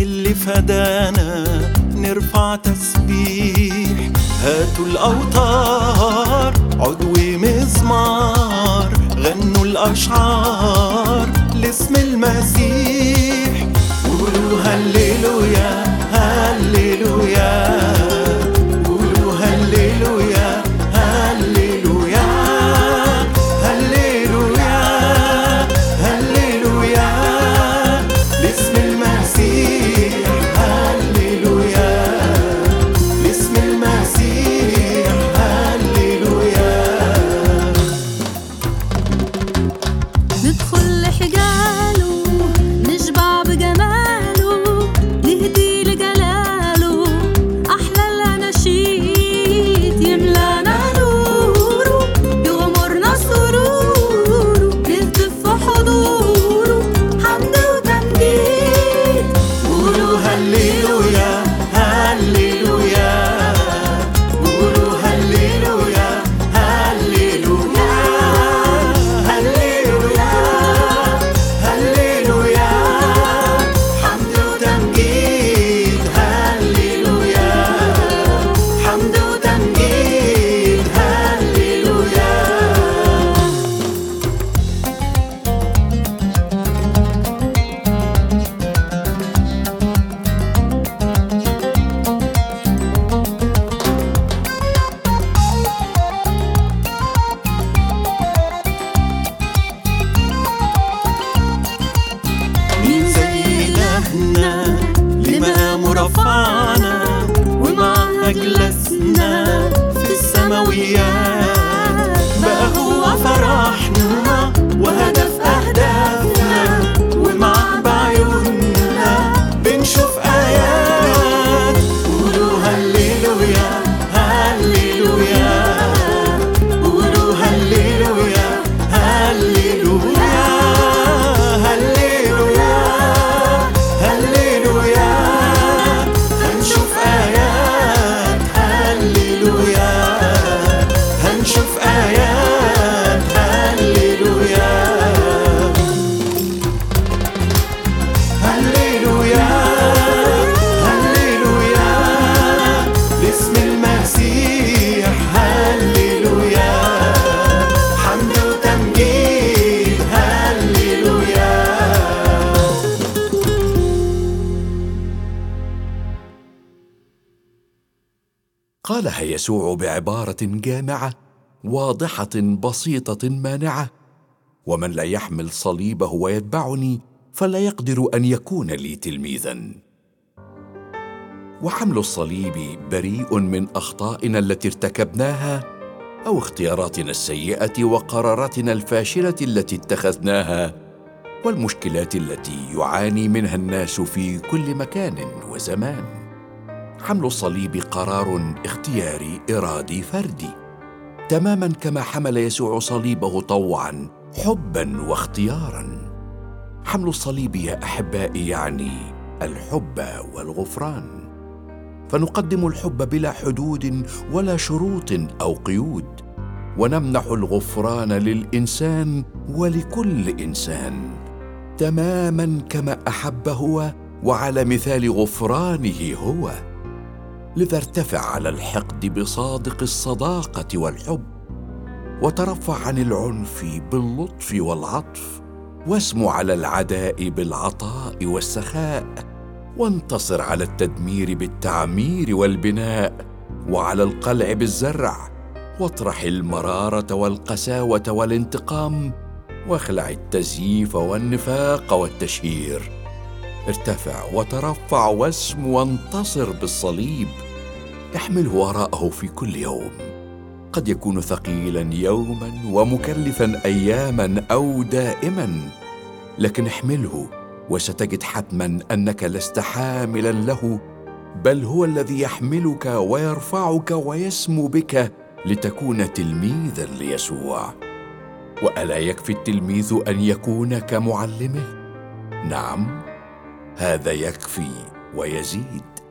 اللي فدانا نرفع تسبيح. هاتوا الأوتار عود ومزمار، غنوا الأشعار لاسم المسيح. قولوا هللويا هللويا، قولوا هللويا هللويا هللويا هللويا لاسم المسيح. هللويا لاسم المسيح. هللويا. ندخل لحجاله نشبع بجماله، نهدي لجلاله أحلى الأناشيد. يملانا نوره يغمرنا سروره، نهتف في حضوره حمد وتمجيد. قولوا هللويا هللويا، قولوا هللويا هللويا هللويا هللويا حمد وتمجيد. هللويا حمد وتمجيد. هللويا. مين زي إلهنا لمقامه رفعنا، ومعه أجلسنا في السماويات. بقى هو فرحنا وهدف أهدافنا، ومعه بعيوننا بنشوف آيات. قولوا هللويا هللويا، قولوا هللويا هللويا هللويا هللويا هنشوف آيات. هللويا هنشوف آيات. هللويا هللويا هللويا لاسم المسيح. هللويا حمد وتمجيد. هللويا. قالها يسوع بعبارة جامعة واضحة بسيطة مانعة: ومن لا يحمل صليبه ويتبعني فلا يقدر أن يكون لي تلميذاً. وحمل الصليب بريء من أخطائنا التي ارتكبناها، أو اختياراتنا السيئة وقراراتنا الفاشلة التي اتخذناها، والمشكلات التي يعاني منها الناس في كل مكان وزمان. حمل الصليب قرار اختياري إرادي فردي، تماماً كما حمل يسوع صليبه طوعاً حباً واختياراً. حمل الصليب يا أحبائي يعني الحب والغفران، فنقدم الحب بلا حدود ولا شروط أو قيود، ونمنح الغفران للإنسان ولكل إنسان تماماً كما أحب هو وعلى مثال غفرانه هو. لذا ارتفع على الحقد بصادق الصداقة والحب، وترفع عن العنف باللطف والعطف، واسم على العداء بالعطاء والسخاء، وانتصر على التدمير بالتعمير والبناء، وعلى القلع بالزرع، واطرح المرارة والقساوة والانتقام، واخلع التزييف والنفاق والتشهير. ارتفع وترفع واسم وانتصر بالصليب. احمله وراءه في كل يوم، قد يكون ثقيلا يوما ومكلفا اياما او دائما، لكن احمله وستجد حتما انك لست حاملا له، بل هو الذي يحملك ويرفعك ويسمو بك لتكون تلميذا ليسوع. وألا يكفي التلميذ أن يكون كمعلمه؟ نعم، هذا يكفي ويزيد.